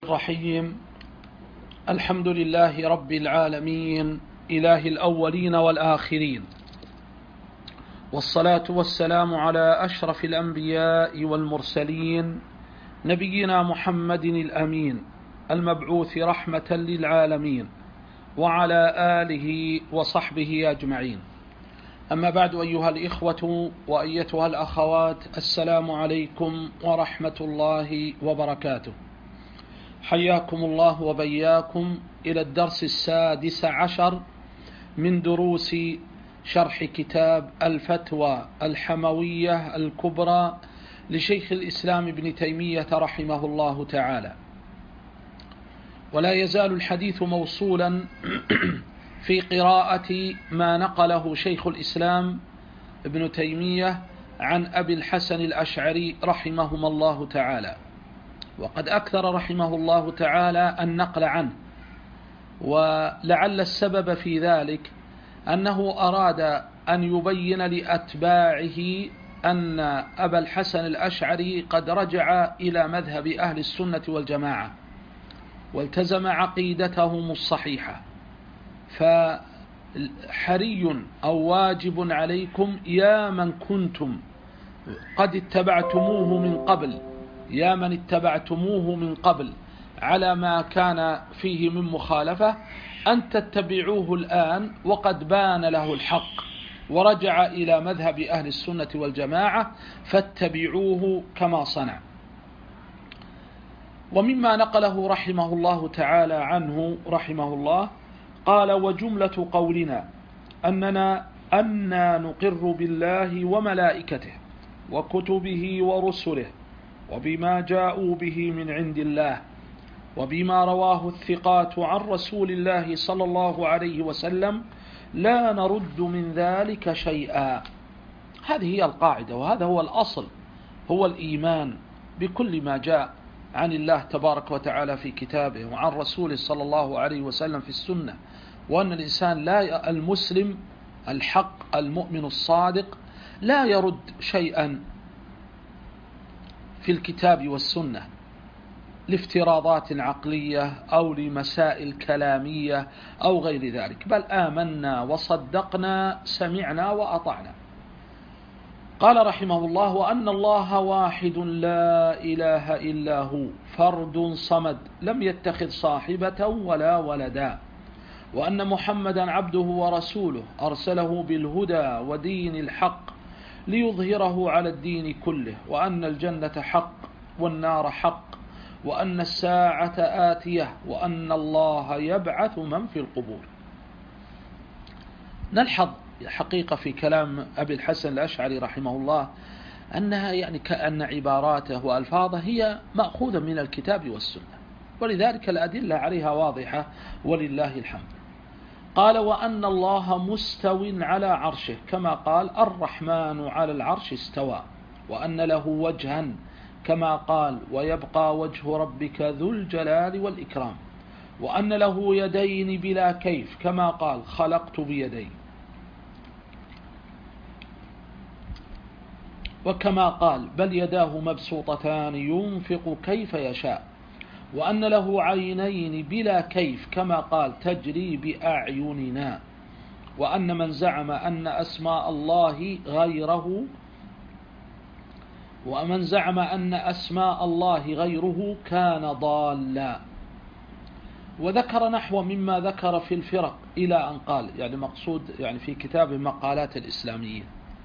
الرحيم. الحمد لله رب العالمين، إله الأولين والآخرين، والصلاة والسلام على أشرف الأنبياء والمرسلين، نبينا محمد الأمين المبعوث رحمة للعالمين، وعلى آله وصحبه أجمعين. أما بعد، أيها الإخوة وأيتها الأخوات، السلام عليكم ورحمة الله وبركاته. حياكم الله وبياكم إلى الدرس 16 من دروس شرح كتاب الفتوى الحموية الكبرى لشيخ الإسلام ابن تيمية رحمه الله تعالى. ولا يزال الحديث موصولا في قراءة ما نقله شيخ الإسلام ابن تيمية عن أبي الحسن الأشعري رحمهما الله تعالى، وقد أكثر رحمه الله تعالى النقل عنه، ولعل السبب في ذلك أنه أراد أن يبين لأتباعه أن أبا الحسن الأشعري قد رجع إلى مذهب أهل السنة والجماعة والتزم عقيدتهم الصحيحة، فحري أو واجب عليكم يا من كنتم قد اتبعتموه من قبل على ما كان فيه من مخالفة، أن تتبعوه الآن وقد بان له الحق ورجع إلى مذهب أهل السنة والجماعة، فاتبعوه كما صنع. ومما نقله رحمه الله تعالى عنه رحمه الله قال: وجملة قولنا أننا نقر بالله وملائكته وكتبه ورسله وبما جاءوا به من عند الله وبما رواه الثقات عن رسول الله صلى الله عليه وسلم لا نرد من ذلك شيئا. هذه هي القاعدة، وهذا هو الأصل، هو الإيمان بكل ما جاء عن الله تبارك وتعالى في كتابه وعن رسوله صلى الله عليه وسلم في السنة، وأن الإنسان المسلم الحق المؤمن الصادق لا يرد شيئا في الكتاب والسنة لافتراضات عقلية أو لمسائل كلامية أو غير ذلك، بل آمنا وصدقنا، سمعنا وأطعنا. قال رحمه الله: وأن الله واحد لا إله إلا هو فرد صمد لم يتخذ صاحبة ولا ولدا، وأن محمدا عبده ورسوله أرسله بالهدى ودين الحق ليظهره على الدين كله، وأن الجنة حق والنار حق، وأن الساعة آتية، وأن الله يبعث من في القبور. نلحظ حقيقة في كلام أبي الحسن الأشعري رحمه الله أنها يعني كأن عباراته وألفاظه هي مأخوذة من الكتاب والسنة، ولذلك الأدلة عليها واضحة ولله الحمد. قال: وأن الله مستو على عرشه كما قال الرحمن على العرش استوى، وأن له وجها كما قال ويبقى وجه ربك ذو الجلال والإكرام، وأن له يدين بلا كيف كما قال خلقت بيدين، وكما قال بل يداه مبسوطتان ينفق كيف يشاء، وأن له عينين بلا كيف كما قال تجري بأعيننا، وأن من زعم أن أسماء الله غيره كان ضالا. وذكر نحو مما ذكر في الفرق إلى أن قال، يعني مقصود يعني في كتاب مقالات الإسلاميين،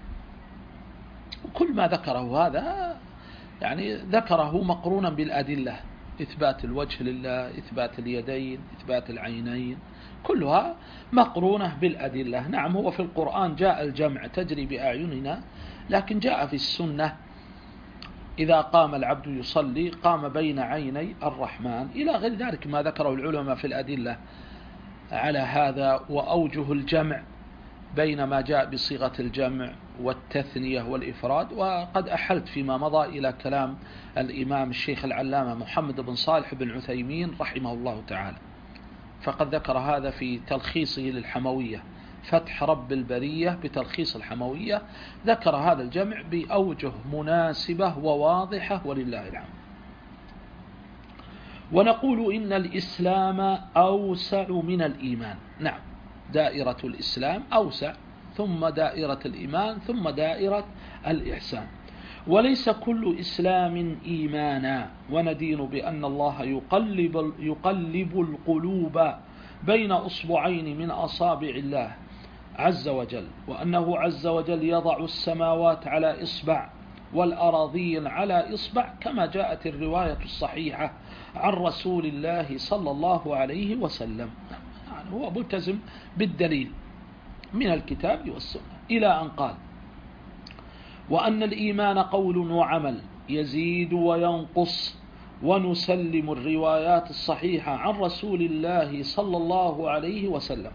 وكل ما ذكره هذا يعني ذكره مقرونا بالأدلة: إثبات الوجه لله، إثبات اليدين، إثبات العينين، كلها مقرونة بالأدلة. نعم، هو في القرآن جاء الجمع تجري بأعيننا، لكن جاء في السنة إذا قام العبد يصلي قام بين عيني الرحمن، إلى غير ذلك ما ذكره العلماء في الأدلة على هذا، وأوجه الجمع بين ما جاء بصيغة الجمع والتثنية والإفراد. وقد أحلت فيما مضى إلى كلام الإمام الشيخ العلامة محمد بن صالح بن عثيمين رحمه الله تعالى، فقد ذكر هذا في تلخيصه للحموية، فتح رب البرية بتلخيص الحموية، ذكر هذا الجمع بأوجه مناسبة وواضحة ولله الحمد. ونقول إن الإسلام أوسع من الإيمان. نعم، دائرة الإسلام أوسع، ثم دائرة الإيمان، ثم دائرة الإحسان. وليس كل إسلام إيمانا، وندين بأن الله يقلب القلوب بين أصبعين من أصابع الله عز وجل، وأنه عز وجل يضع السماوات على إصبع والأراضين على إصبع، كما جاءت الرواية الصحيحة عن رسول الله صلى الله عليه وسلم. يعني هو ملتزم بالدليل من الكتاب والسنة، إلى أن قال: وأن الإيمان قول وعمل يزيد وينقص، ونسلم الروايات الصحيحة عن رسول الله صلى الله عليه وسلم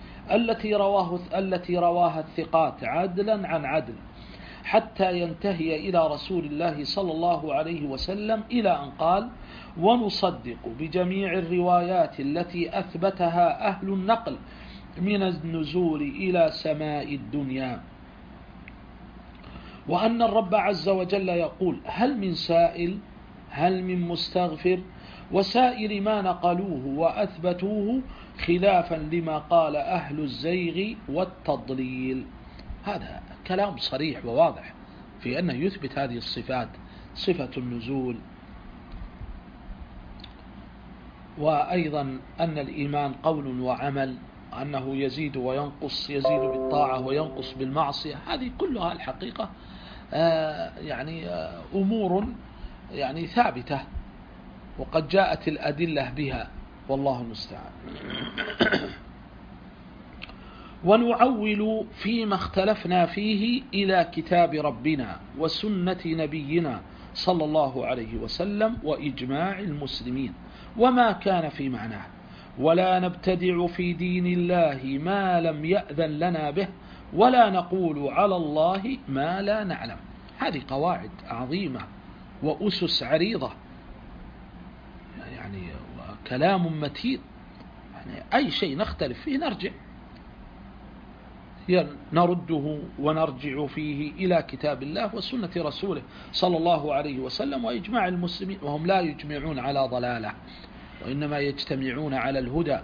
التي رواها الثقات عدلا عن عدل، حتى ينتهي إلى رسول الله صلى الله عليه وسلم، إلى أن قال: ونصدق بجميع الروايات التي أثبتها أهل النقل من النزول إلى سماء الدنيا، وأن الرب عز وجل يقول: هل من سائل، هل من مستغفر، وسائر ما نقلوه وأثبتوه خلافا لما قال أهل الزيغ والتضليل. هذا كلام صريح وواضح في أنه يثبت هذه الصفات، صفة النزول، وأيضا أن الإيمان قول وعمل، أنه يزيد وينقص، يزيد بالطاعة وينقص بالمعصية. هذه كلها الحقيقة أمور ثابتة، وقد جاءت الأدلة بها، والله المستعان. ونعول فيما اختلفنا فيه إلى كتاب ربنا وسنة نبينا صلى الله عليه وسلم وإجماع المسلمين وما كان في معناه، ولا نبتدع في دين الله ما لم يأذن لنا به، ولا نقول على الله ما لا نعلم. هذه قواعد عظيمة وأسس عريضة، كلام متين. أي شيء نختلف فيه نرده ونرجع فيه إلى كتاب الله وسنة رسوله صلى الله عليه وسلم وإجماع المسلمين، وهم لا يجمعون على ضلالة، وإنما يجتمعون على الهدى.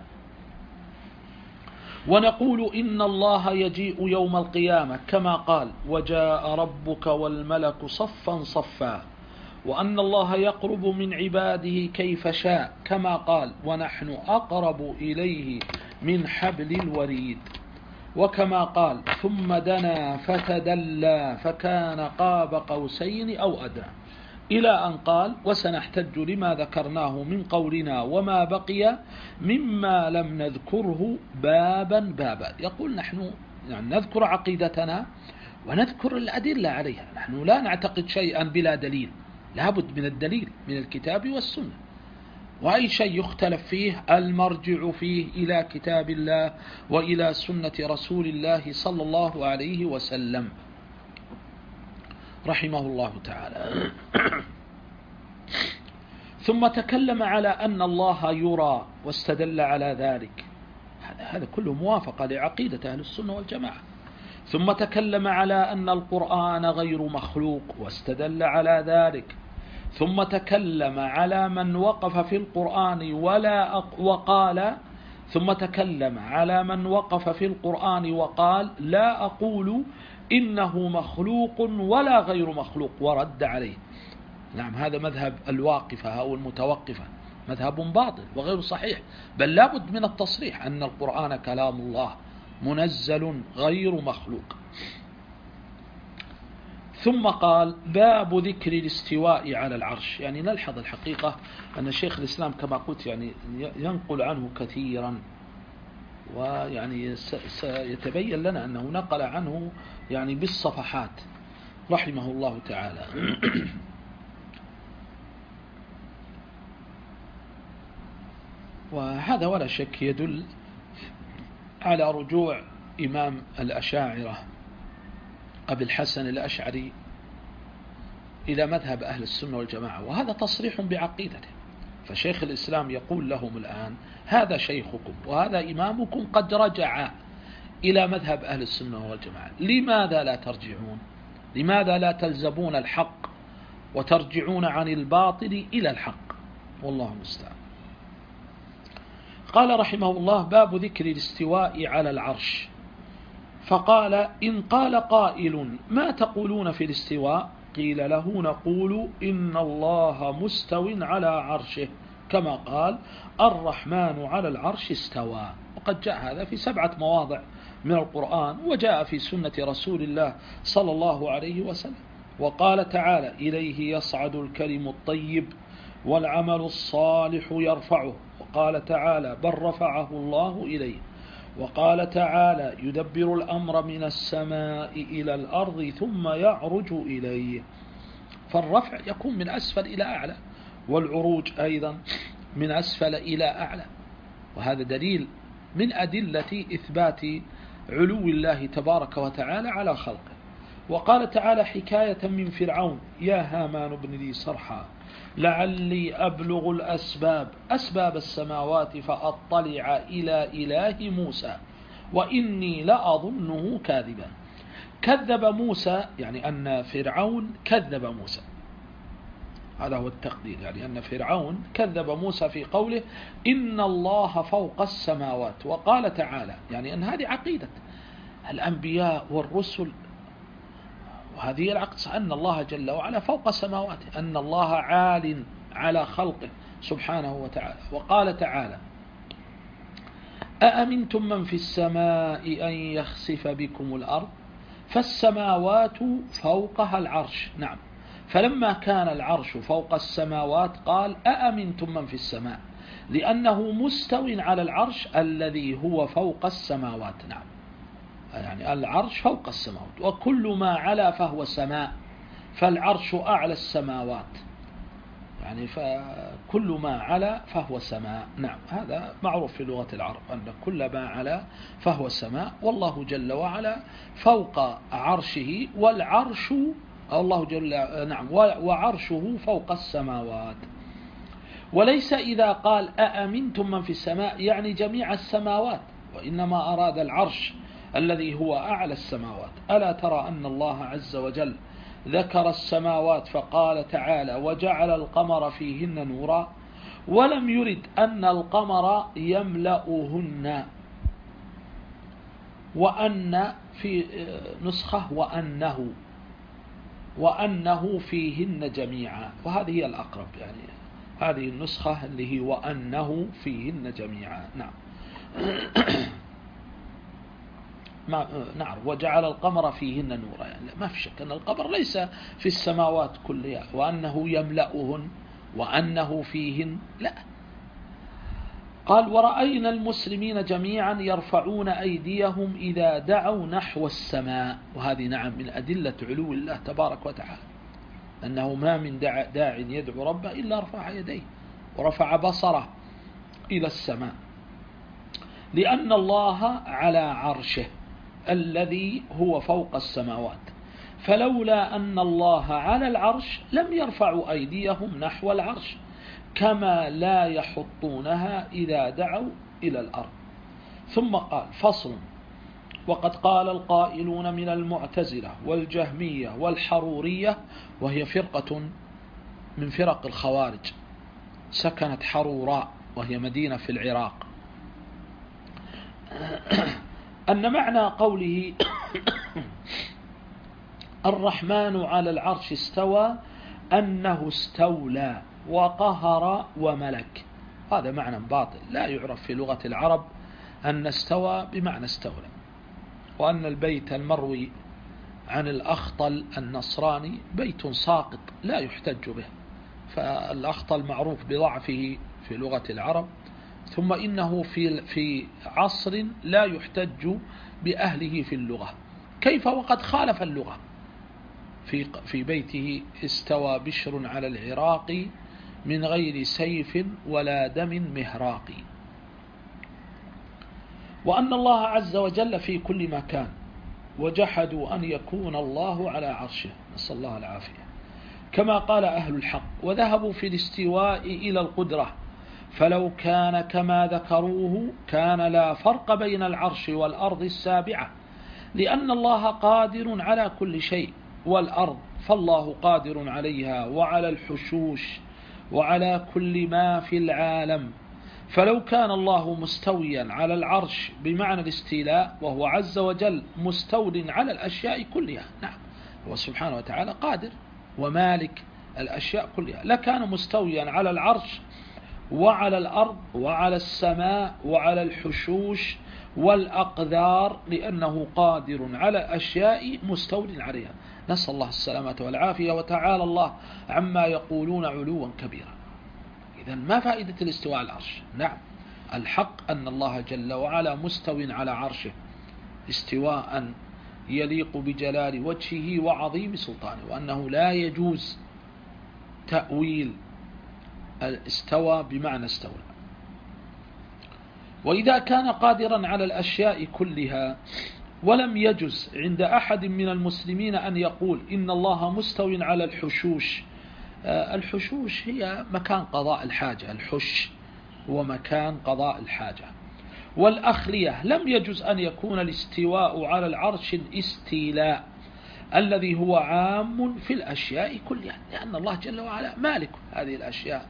ونقول إن الله يجيء يوم القيامة كما قال: وجاء ربك والملك صفا صفا، وأن الله يقرب من عباده كيف شاء كما قال: ونحن أقرب إليه من حبل الوريد، وكما قال: ثم دنا فتدلى فكان قاب قوسين أو أدنى، إلى أن قال: وسنحتج لما ذكرناه من قولنا وما بقي مما لم نذكره بابا بابا. يقول: نحن نذكر عقيدتنا ونذكر الأدلة عليها، نحن لا نعتقد شيئا بلا دليل، لابد من الدليل من الكتاب والسنة، وأي شيء يختلف فيه المرجع فيه إلى كتاب الله وإلى سنة رسول الله صلى الله عليه وسلم رحمه الله تعالى. ثم تكلم على أن الله يرى واستدل على ذلك، هذا كله موافقة لعقيدة أهل السنة والجماعة. ثم تكلم على أن القرآن غير مخلوق واستدل على ذلك. ثم تكلم على من وقف في القرآن وقال: لا أقول إنه مخلوق ولا غير مخلوق، ورد عليه. نعم، هذا مذهب الواقفة أو المتوقفة، مذهب باطل وغير صحيح، بل لابد من التصريح أن القرآن كلام الله منزل غير مخلوق. ثم قال: باب ذكر الاستواء على العرش. نلحظ الحقيقة أن شيخ الإسلام كما قلت ينقل عنه كثيرا، سيتبين لنا أنه نقل عنه بالصفحات رحمه الله تعالى. وهذا ولا شك يدل على رجوع إمام الأشاعرة أبي الحسن الأشعري إلى مذهب أهل السنة والجماعة، وهذا تصريح بعقيدته. فشيخ الإسلام يقول لهم الآن: هذا شيخكم وهذا إمامكم قد رجع إلى مذهب أهل السنة والجماعة، لماذا لا ترجعون؟ لماذا لا تلزمون الحق وترجعون عن الباطل إلى الحق؟ والله المستعان. قال رحمه الله: باب ذكر الاستواء على العرش. فقال: إن قال قائل: ما تقولون في الاستواء؟ قيل له: نقول إن الله مستو على عرشه، كما قال: الرحمن على العرش استوى. وقد جاء هذا في 7 مواضع من القرآن، وجاء في سنة رسول الله صلى الله عليه وسلم. وقال تعالى: إليه يصعد الكلم الطيب والعمل الصالح يرفعه. وقال تعالى: بل رفعه الله إليه. وقال تعالى: يدبر الأمر من السماء إلى الأرض ثم يعرج إليه. فالرفع يكون من أسفل إلى أعلى، والعروج أيضا من أسفل إلى أعلى، وهذا دليل من أدلة إثبات علو الله تبارك وتعالى على خلقه. وقال تعالى حكاية من فرعون: يا هامان ابن لي صرحا لعلي أبلغ أسباب السماوات فأطلع إلى إله موسى وإني لأظنه كاذبا. كذب موسى، يعني أن فرعون كذب موسى، هذا هو التقدير، يعني أن فرعون كذب موسى في قوله إن الله فوق السماوات. وقال تعالى، يعني أن هذه عقيدة الأنبياء والرسل، وهذه العقيدة أن الله جل وعلا فوق سماواته، أن الله عال على خلقه سبحانه وتعالى. وقال تعالى: أأمنتم من في السماء أن يخسف بكم الأرض فالسماوات فوقها العرش. نعم، فلما كان العرش فوق السماوات قال: أأمنتم من في السماء، لأنه مستو على العرش الذي هو فوق السماوات. نعم، يعني العرش فوق السماوات، وكل ما علا فهو سماء، فالعرش أعلى السماوات، يعني فكل ما علا فهو سماء. نعم، هذا معروف في لغة العرب أن كل ما علا فهو سماء، والله جل وعلا فوق عرشه، والعرش الله جل نعم وعرشه فوق السماوات. وليس إذا قال أأمنتم من في السماء يعني جميع السماوات، وإنما أراد العرش الذي هو أعلى السماوات. ألا ترى أن الله عز وجل ذكر السماوات فقال تعالى: وجعل القمر فيهن نورا، ولم يرد أن القمر يملأهن، وأن في نسخة وأنه فيهن جميعا، وهذه هي الأقرب، يعني هذه النسخة اللي هي وأنه فيهن جميعا. نعم. نعم، وجعل القمر فيهن نورا، يعني ما في شك أن القمر ليس في السماوات كلها، وأنه يملأهن وأنه فيهن لا. قال: ورأينا المسلمين جميعا يرفعون أيديهم إذا دعوا نحو السماء. وهذه نعم من أدلة علو الله تبارك وتعالى، أنه ما من داع يدعو ربه إلا رفع يديه ورفع بصره إلى السماء، لأن الله على عرشه الذي هو فوق السماوات، فلولا أن الله على العرش لم يرفعوا أيديهم نحو العرش، كما لا يحطونها إذا دعوا إلى الأرض. ثم قال: فصل: وقد قال القائلون من المعتزلة والجهمية والحرورية، وهي فرقة من فرق الخوارج، سكنت حروراء وهي مدينة في العراق، أن معنى قوله الرحمن على العرش استوى أنه استولى وقهر وملك. هذا معنى باطل لا يعرف في لغة العرب أن استوى بمعنى استولى، وأن البيت المروي عن الأخطل النصراني بيت ساقط لا يحتج به، فالأخطل معروف بضعفه في لغة العرب، ثم إنه في عصر لا يحتج بأهله في اللغة، كيف وقد خالف اللغة. في بيته استوى بشر على العراق من غير سيف ولا دم مهراق. وأن الله عز وجل في كل مكان، وجحدوا أن يكون الله على عرشه، نسأل الله العافية، كما قال أهل الحق، وذهبوا في الاستواء إلى القدرة، فلو كان كما ذكروه كان لا فرق بين العرش والأرض السابعة، لأن الله قادر على كل شيء، والأرض فالله قادر عليها وعلى الحشوش وعلى كل ما في العالم، فلو كان الله مستويا على العرش بمعنى الاستيلاء وهو عز وجل مستول على الأشياء كلها، نعم هو سبحانه وتعالى قادر ومالك الأشياء كلها، لكان مستويا على العرش وعلى الأرض وعلى السماء وعلى الحشوش والأقدار، لأنه قادر على أشياء مستول عليها. نسأل الله السلامة والعافية، وتعالى الله عما يقولون علوا كبيرا. إذن ما فائدة الاستواء على العرش؟ نعم الحق أن الله جل وعلا مستو على عرشه استواء يليق بجلال وجهه وعظيم سلطانه، وأنه لا يجوز تأويل استوى بمعنى استولى. وإذا كان قادرا على الأشياء كلها ولم يجز عند أحد من المسلمين أن يقول إن الله مستو على الحشوش. الحشوش هي مكان قضاء الحاجة، الحش هو مكان قضاء الحاجة. والأخلية لم يجز أن يكون الاستواء على العرش الاستيلاء الذي هو عام في الأشياء كلها، لأن الله جل وعلا مالك هذه الأشياء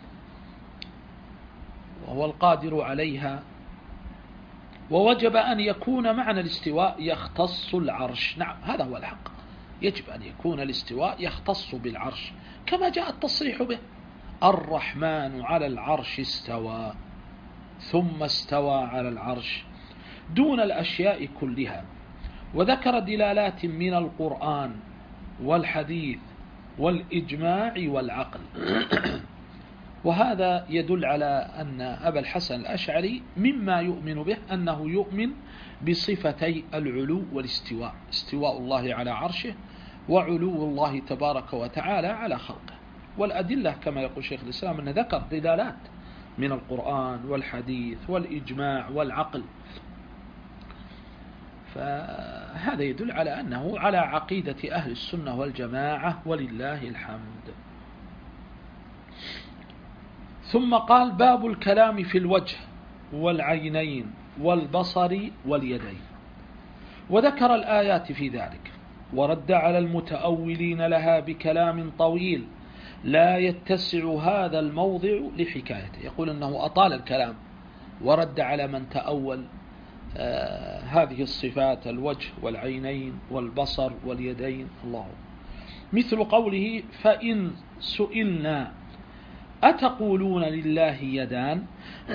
وهو القادر عليها. ووجب أن يكون معنى الاستواء يختص العرش، نعم هذا هو الحق، يجب أن يكون الاستواء يختص بالعرش كما جاء التصريح به: الرحمن على العرش استوى ثم استوى على العرش دون الأشياء كلها. وذكر دلالات من القرآن والحديث والإجماع والعقل. وهذا يدل على أن أبا الحسن الأشعري مما يؤمن به أنه يؤمن بصفتي العلو والاستواء، استواء الله على عرشه وعلو الله تبارك وتعالى على خلقه. والأدلة كما يقول شيخ الإسلام أن ذكر دلالات من القرآن والحديث والإجماع والعقل، فهذا يدل على أنه على عقيدة أهل السنة والجماعة ولله الحمد. ثم قال: باب الكلام في الوجه والعينين والبصر واليدين. وذكر الآيات في ذلك، ورد على المتأولين لها بكلام طويل لا يتسع هذا الموضع لحكايته. يقول أنه أطال الكلام ورد على من تأول هذه الصفات: الوجه والعينين والبصر واليدين. الله مثل قوله: فإن سئلنا أتقولون لله يدان؟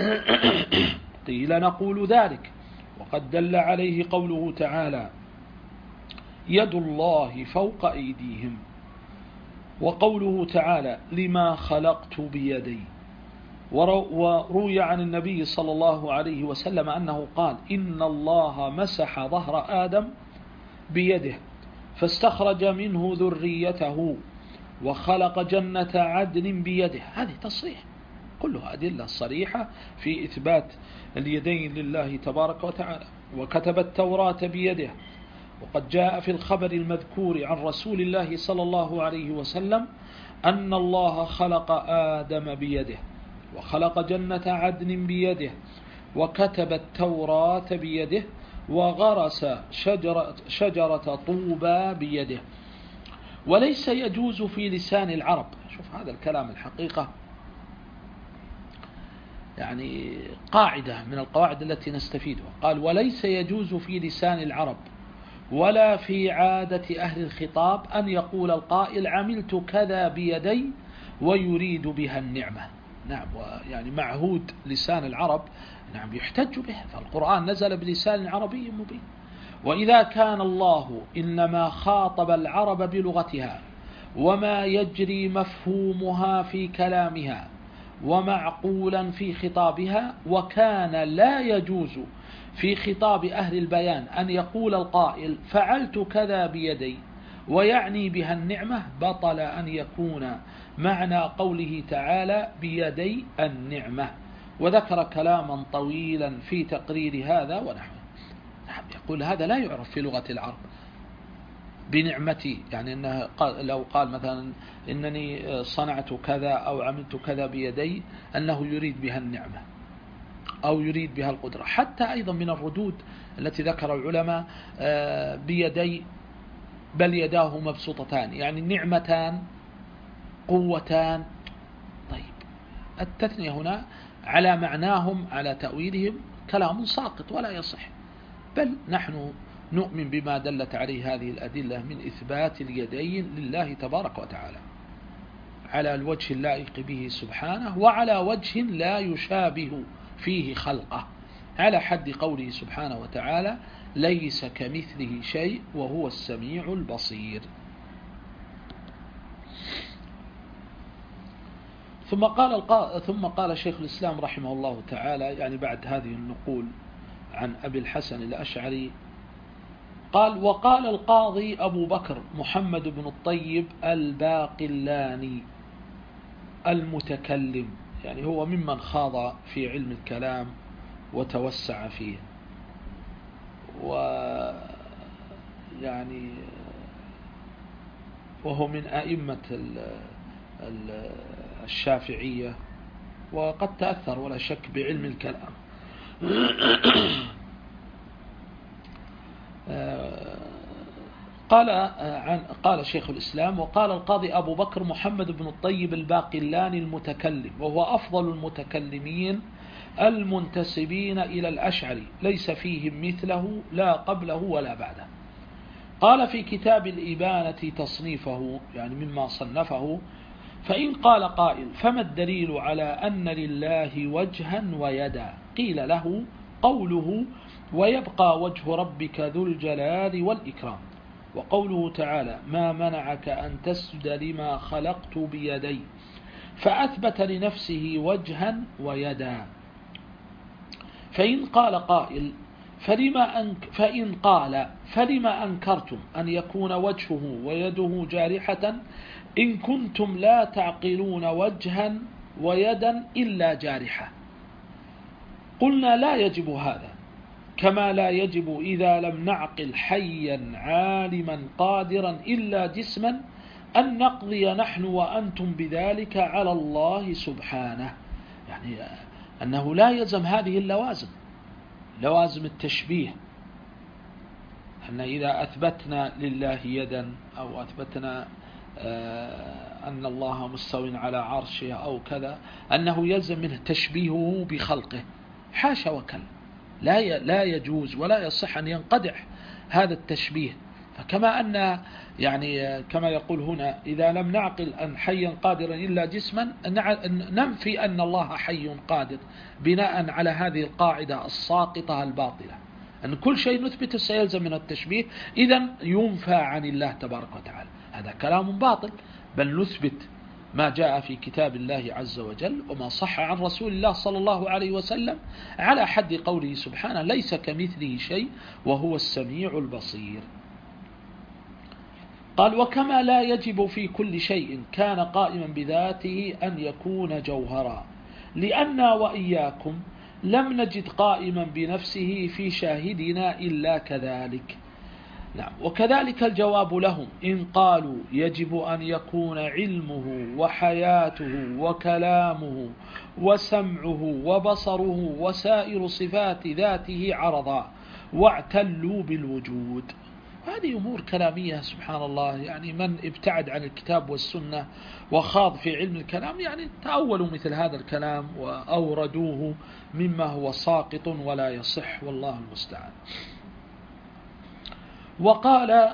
قيل نقول ذلك، وقد دل عليه قوله تعالى: يد الله فوق أيديهم، وقوله تعالى: لما خلقت بيدي. وروي عن النبي صلى الله عليه وسلم أنه قال: إن الله مسح ظهر آدم بيده فاستخرج منه ذريته وخلق جنة عدن بيده. هذه تصريح، كلها أدلة صريحة في إثبات اليدين لله تبارك وتعالى. وكتب التوراة بيده، وقد جاء في الخبر المذكور عن رسول الله صلى الله عليه وسلم أن الله خلق آدم بيده وخلق جنة عدن بيده وكتب التوراة بيده وغرس شجرة طوبى بيده. وليس يجوز في لسان العرب، شوف هذا الكلام الحقيقة يعني قاعدة من القواعد التي نستفيدها. قال: وليس يجوز في لسان العرب ولا في عادة أهل الخطاب أن يقول القائل: عملت كذا بيدي ويريد بها النعمة. نعم، يعني معهود لسان العرب، نعم يحتج به، فالقرآن نزل بلسان عربي مبين. وإذا كان الله إنما خاطب العرب بلغتها وما يجري مفهومها في كلامها ومعقولا في خطابها، وكان لا يجوز في خطاب أهل البيان أن يقول القائل: فعلت كذا بيدي ويعني بها النعمة، بطل أن يكون معنى قوله تعالى بيدي النعمة. وذكر كلاما طويلا في تقرير هذا ونحوه. يقول هذا لا يعرف في لغة العرب بنعمتي، يعني إنه لو قال مثلا إنني صنعت كذا أو عملت كذا بيدي أنه يريد بها النعمة أو يريد بها القدرة. حتى أيضا من الردود التي ذكر العلماء بيدي بل يداه مبسوطتان، يعني نعمتان قوتان. طيب التثنية هنا على معناهم على تأويلهم كلام ساقط ولا يصح، بل نحن نؤمن بما دلت عليه هذه الأدلة من إثبات اليدين لله تبارك وتعالى على الوجه اللائق به سبحانه، وعلى وجه لا يشابه فيه خلقه، على حد قوله سبحانه وتعالى: ليس كمثله شيء وهو السميع البصير. ثم قال شيخ الإسلام رحمه الله تعالى، يعني بعد هذه النقول عن أبي الحسن الأشعري، قال: وقال القاضي أبو بكر محمد بن الطيب الباقلاني المتكلم، يعني هو ممن خاض في علم الكلام وتوسع فيه، ويعني وهو من أئمة الشافعية، وقد تأثر ولا شك بعلم الكلام. قال شيخ الإسلام: وقال القاضي أبو بكر محمد بن الطيب الباقلاني المتكلم، وهو أفضل المتكلمين المنتسبين إلى الأشعري، ليس فيهم مثله لا قبله ولا بعده. قال في كتاب الإبانة تصنيفه، يعني مما صنفه: فإن قال قائل: فما الدليل على أن لله وجها ويدا؟ قيل له: قوله: ويبقى وجه ربك ذو الجلال والإكرام، وقوله تعالى: ما منعك أن تسجد لما خلقت بيدي، فأثبت لنفسه وجها ويدا. فإن قال قائل: فلما أنكرتم أن يكون وجهه ويده جارحة إن كنتم لا تعقلون وجها ويدا إلا جارحة؟ قلنا: لا يجب هذا، كما لا يجب إذا لم نعقل حيا عالما قادرا إلا جسما أن نقضي نحن وأنتم بذلك على الله سبحانه. يعني أنه لا يلزم هذه اللوازم، لوازم التشبيه، أن إذا أثبتنا لله يدا أو أثبتنا أن الله مستو على عرشه أو كذا، أنه يلزم منه تشبيهه بخلقه، حاشا وكلا، لا يجوز ولا يصح أن ينقدح هذا التشبيه. فكما أن يعني كما يقول هنا: إذا لم نعقل أن حيا قادرا إلا جسما، ننفي أن الله حي قادر بناء على هذه القاعدة الساقطة الباطلة، أن كل شيء نثبته سيلزم من التشبيه، إذن ينفى عن الله تبارك وتعالى. هذا كلام باطل، بل نثبت ما جاء في كتاب الله عز وجل وما صح عن رسول الله صلى الله عليه وسلم على حد قوله سبحانه: ليس كمثله شيء وهو السميع البصير. قال: وكما لا يجب في كل شيء كان قائما بذاته أن يكون جوهرا، لأننا وإياكم لم نجد قائما بنفسه في شاهدنا إلا كذلك. نعم. وكذلك الجواب لهم إن قالوا يجب أن يكون علمه وحياته وكلامه وسمعه وبصره وسائر صفات ذاته عرضا واعتلوا بالوجود. هذه أمور كلامية سبحان الله، يعني من ابتعد عن الكتاب والسنة وخاض في علم الكلام يعني تأولوا مثل هذا الكلام وأوردوه مما هو ساقط ولا يصح، والله المستعان. وقال: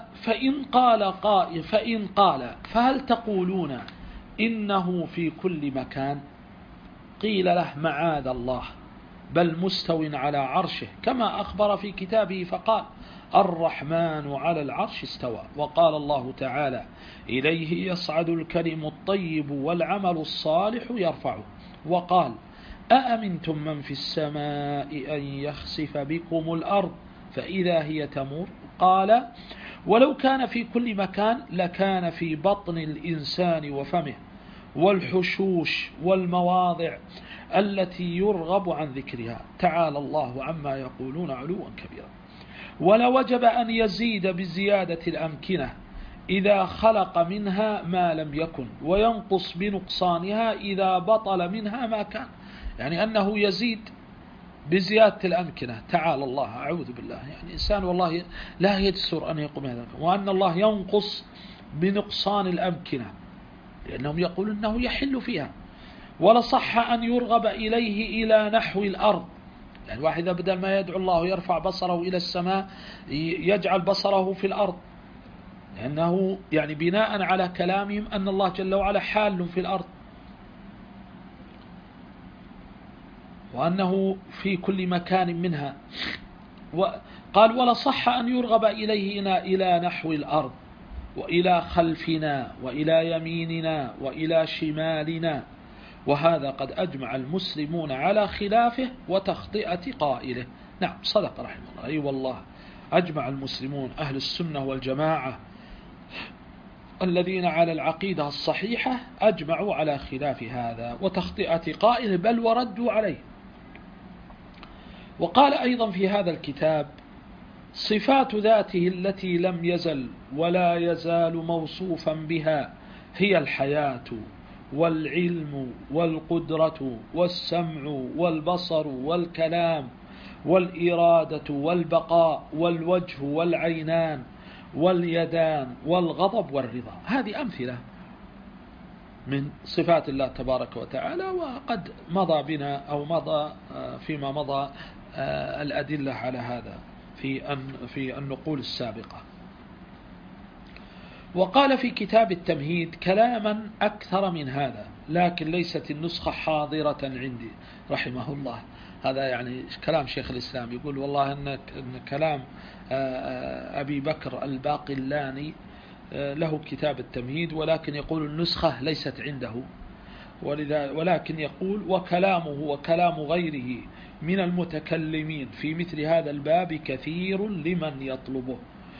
فإن قال فهل تقولون إنه في كل مكان؟ قيل له: معاذ الله، بل مستو على عرشه، كما أخبر في كتابه فقال: الرحمن على العرش استوى. وقال الله تعالى: إليه يصعد الكلم الطيب والعمل الصالح يرفعه. وقال: أأمنتم من في السماء أن يخسف بكم الأرض فإذا هي تمور؟ قال: ولو كان في كل مكان لكان في بطن الإنسان وفمه والحشوش والمواضع التي يرغب عن ذكرها، تعالى الله عما يقولون علوا كبيرا. ولوجب أن يزيد بزيادة الأمكنة إذا خلق منها ما لم يكن، وينقص بنقصانها إذا بطل منها ما كان، يعني أنه يزيد بزيادة الأمكنة، تعالى الله، أعوذ بالله، يعني إنسان والله لا يجسر أن يقوم هذا، وأن الله ينقص بنقصان الأمكنة، لأنهم يقولون أنه يحل فيها. ولصح أن يرغب إليه إلى نحو الأرض. يعني الواحد بدل ما يدعو الله يرفع بصره إلى السماء يجعل بصره في الأرض، لأنه يعني بناء على كلامهم أن الله جل وعلا حال في الأرض، وأنه في كل مكان منها. قال ولصح أن يرغب إليه إلى نحو الأرض وإلى خلفنا وإلى يميننا وإلى شمالنا، وهذا قد أجمع المسلمون على خلافه وتخطئة قائله. نعم صدق رحمه الله، أي والله أجمع المسلمون أهل السنة والجماعة الذين على العقيدة الصحيحة أجمعوا على خلاف هذا وتخطئة قائله، بل وردوا عليه. وقال أيضا في هذا الكتاب: صفات ذاته التي لم يزل ولا يزال موصوفا بها هي الحياة والعلم والقدرة والسمع والبصر والكلام والإرادة والبقاء والوجه والعينان واليدان والغضب والرضا. هذه أمثلة من صفات الله تبارك وتعالى، وقد مضى بنا أو مضى فيما مضى الأدلة على هذا في النقول السابقة. وقال في كتاب التمهيد كلاما أكثر من هذا، لكن ليست النسخة حاضرة عندي رحمه الله. هذا يعني كلام شيخ الإسلام، يقول والله أن كلام أبي بكر الباقلاني له كتاب التمهيد، ولكن يقول النسخة ليست عنده، ولكن يقول وكلامه وكلام غيره من المتكلمين في مثل هذا الباب كثير لمن يطلبه،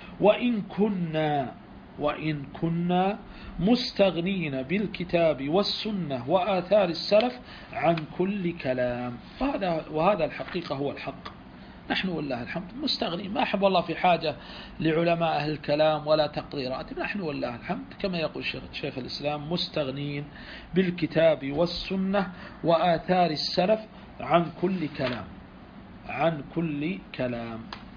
وإن كنا مستغنين بالكتاب والسنة وآثار السلف عن كل كلام. وهذا الحقيقة هو الحق. نحن والله الحمد مستغنين، ما أحب والله في حاجة لعلماء أهل الكلام ولا تقريرات. نحن والله الحمد كما يقول شيخ الإسلام مستغنين بالكتاب والسنة وآثار السلف عن كل كلام.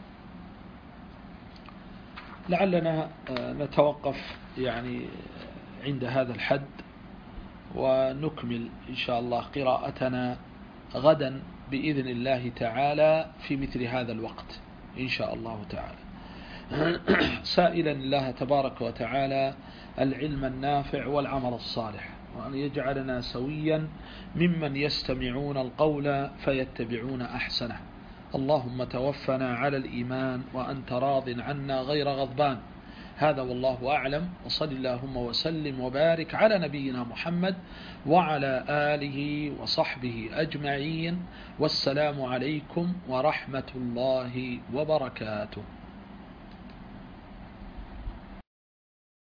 لعلنا نتوقف يعني عند هذا الحد، ونكمل إن شاء الله قراءتنا غدا بإذن الله تعالى في مثل هذا الوقت إن شاء الله تعالى، سائلا الله تبارك وتعالى العلم النافع والعمل الصالح، وأن يجعلنا سويا ممن يستمعون القول فيتبعون أحسنه. اللهم توفنا على الإيمان وأنت راض عنا غير غضبان. هذا والله أعلم، وصل اللهم وسلم وبارك على نبينا محمد وعلى آله وصحبه أجمعين، والسلام عليكم ورحمة الله وبركاته.